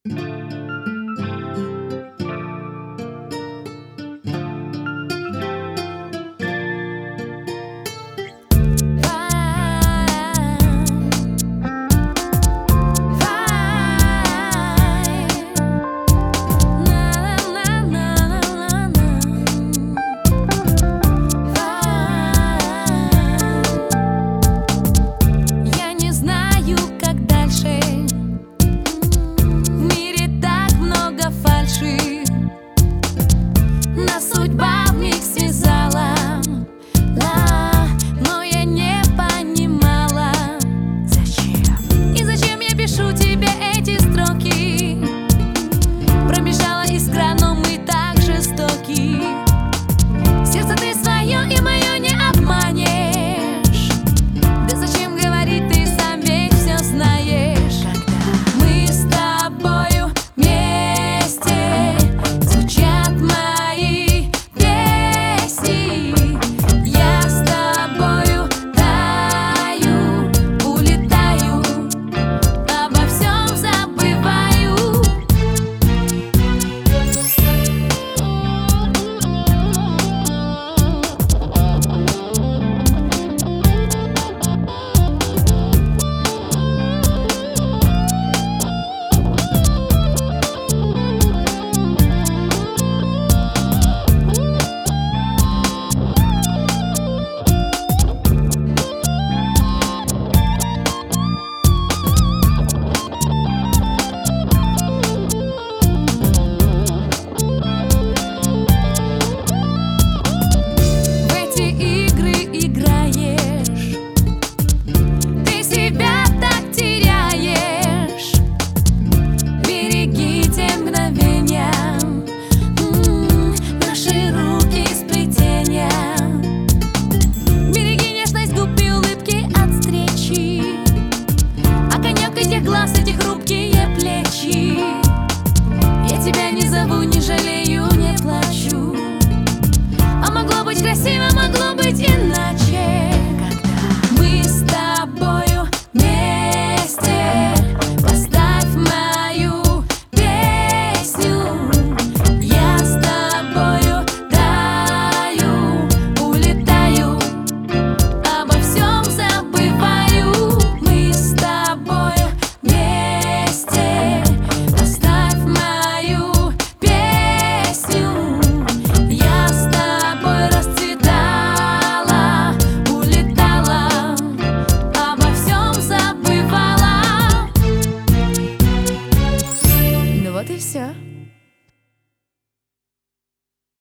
Я не знаю, как дальше. В мире так много фальши. Нас судьба вмиг связала, но я не понимала, зачем. И зачем я пишу тебе эти строки. Пробежала искра, но мы так жестоки. Сердце ты свое и мое не обманешь. Да зачем говорить, ты сам ведь все знаешь. Мы с тобою вместе, звучат мои песни. Я с тобою таю, улетаю, обо всем забываю. Глаз, эти хрупкие плечи. Я тебя не зову, не жалею, не плачу. А могло быть красиво, могло быть иначе. Мы с тобою вместе, поставь мою песню. Я с тобою таю, улетаю, обо всем забываю. Мы с тобою вместе, поставь мою песню. Я с тобой расцветала, улетала, обо всем забывала. Ну вот и все.